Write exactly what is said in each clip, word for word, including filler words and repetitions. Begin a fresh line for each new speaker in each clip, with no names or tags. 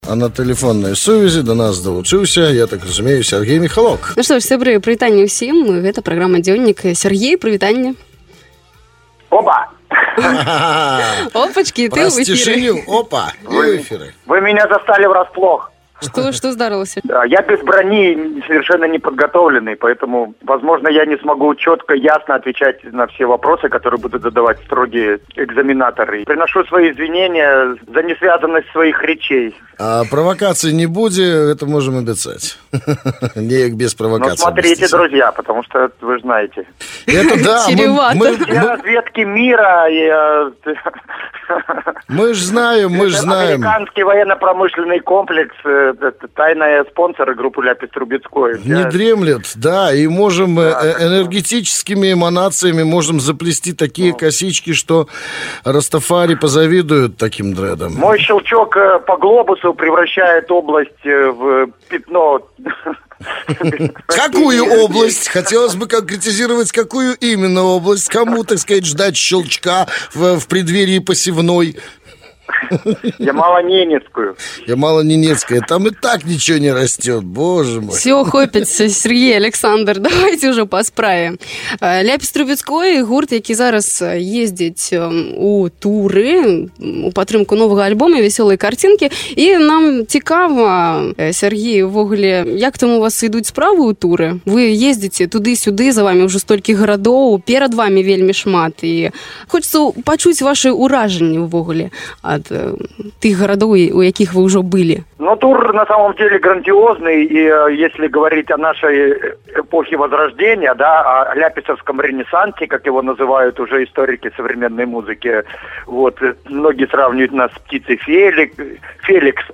А на тэлефоннай сувязі да нас далучыўся, я так разумею, Сергей Михалок.
Ну што ж, сябры, прывітанне ўсім. Гэта праграма «Дзённік». Сергей, прывітанне.
Опа!
Опачки, ты в эфире.
Опа,
вы, в эфире. Вы меня застали врасплох.
Что, что здарылось?
Я без брони, совершенно не подготовленный, поэтому, возможно, я не смогу четко, ясно отвечать на все вопросы, которые будут задавать строгие экзаменаторы. Приношу свои извинения за несвязанность своих речей.
А провокации не будет, это можем обещать. Не без провокаций.
Ну, смотрите, друзья, потому что вы же знаете.
Это да.
Мы,
все разведки мира. И,
мы же знаем, мы же знаем.
Американский военно-промышленный комплекс, тайные спонсоры группы Ляпис-Трубецкой.
Не дремлет, да, и можем да, энергетическими эманациями можем заплести такие ну. косички, что Растафари позавидуют таким дредам.
Мой щелчок по глобусу превращает область в пятно.
Какую область? Хотелось бы конкретизировать, какую именно область? Кому, так сказать, ждать щелчка в, в преддверии посевной?
Ямало-Ненецкую.
Ямало-Ненецкая. Там и так ничего не растет, боже мой.
Все, хопіться, Сергей, Александр, давайте уже по справе. Ляпіс-Трубецкой, гурт, який зараз ездить у туры, у падтрымку новага альбома «Веселые картинки». І нам цікаво, Сергей, ввогуле, як там у вас ідуць справы ў туры? Вы ездзіце туды-сюды, за вами ўжо столькі гарадоў, перад вами вельмі шмат. І хочется пачуць ваши ўражанні ўвогуле от тех городов, у яких вы уже были?
Ну, тур на самом деле грандиозный, и если говорить о нашей эпохе Возрождения, да, о ляписовском ренессансе, как его называют уже историки современной музыки, вот, многие сравнивают нас с птицей Феликс. Феликс.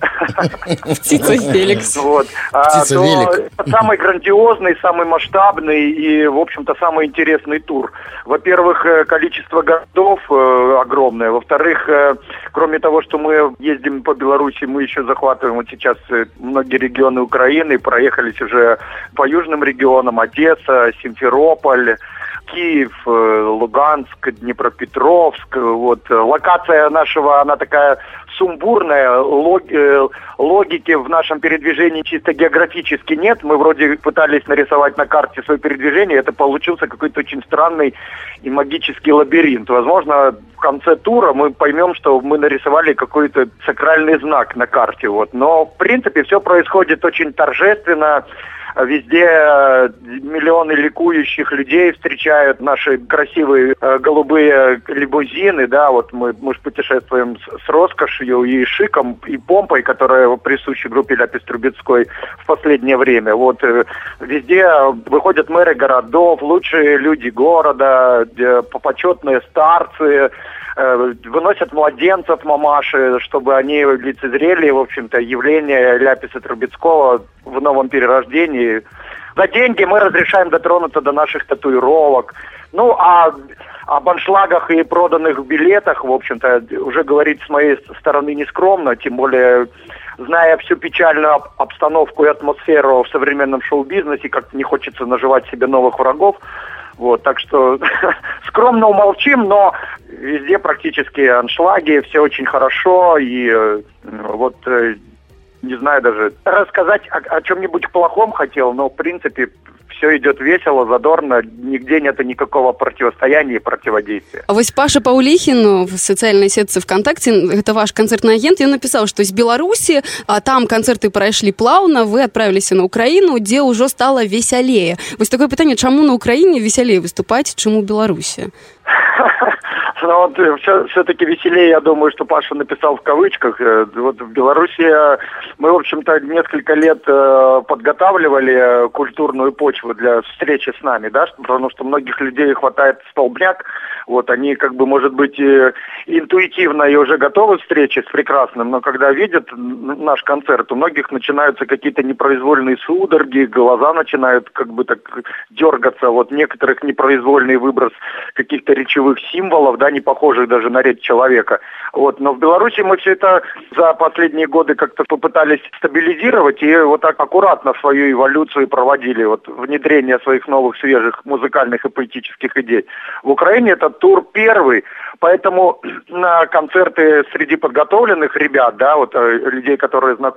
Птица Феликс.
Вот.
Птица Велик.
Самый грандиозный, самый масштабный и, в общем-то, самый интересный тур. Во-первых, количество городов огромное. Во-вторых, кроме того, что мы ездим по Беларуси, мы еще захватываем вот сейчас многие регионы Украины, проехались уже по южным регионам: Одесса, Симферополь, Киев, Луганск, Днепропетровск. Вот. Локация нашего, она такая сумбурная, логики в нашем передвижении чисто географически нет. Мы вроде пытались нарисовать на карте свое передвижение, это получился какой-то очень странный и магический лабиринт. Возможно, в конце тура мы поймем, что мы нарисовали какой-то сакральный знак на карте. Вот. Но, в принципе, все происходит очень торжественно. Везде миллионы ликующих людей встречают наши красивые э, голубые лимузины, да, вот мы, мы же путешествуем с, с роскошью и шиком, и помпой, которая присуща группе Ляпис-Трубецкой в последнее время. Вот э, везде выходят мэры городов, лучшие люди города, э, почетные старцы, выносят младенцев мамаши, чтобы они лицезрели, в общем-то, явление Ляписа Трубецкого в новом перерождении. За деньги мы разрешаем дотронуться до наших татуировок. Ну, а об аншлагах и проданных билетах, в общем-то, уже говорить с моей стороны нескромно, тем более, зная всю печальную обстановку и атмосферу в современном шоу-бизнесе, как не хочется наживать себе новых врагов. Вот, так что скромно умолчим, но везде практически аншлаги, все очень хорошо, и э, вот, э, не знаю даже, рассказать о, о чем-нибудь плохом хотел, но в принципе все идет весело, задорно, нигде нет никакого противостояния и противодействия.
А вось Паша Паўліхін в социальной сетцы ВКонтакте, это ваш концертный агент, он написал, что из Беларуси, а там концерты прошли плавно, вы отправились на Украину, где уже стало весялее. Вось такое питание, чему на Украине веселее выступать, чему в Беларуси?
Но вот все, все-таки веселее, я думаю, что Паша написал в кавычках. Вот в Беларуси мы, в общем-то, несколько лет подготавливали культурную почву для встречи с нами, да, потому что многих людей хватает столбняк. Вот они, как бы, может быть, интуитивно и уже готовы к встрече с прекрасным, но когда видят наш концерт, у многих начинаются какие-то непроизвольные судороги, глаза начинают как бы так дергаться, вот некоторых непроизвольный выброс каких-то речевых символов, да, не похожих даже на речь человека. Вот. Но в Беларуси мы все это за последние годы как-то попытались стабилизировать и вот так аккуратно свою эволюцию проводили, вот внедрение своих новых свежих музыкальных и поэтических идей. В Украине этот тур первый, поэтому на концерты среди подготовленных ребят, да, вот людей, которые знакомы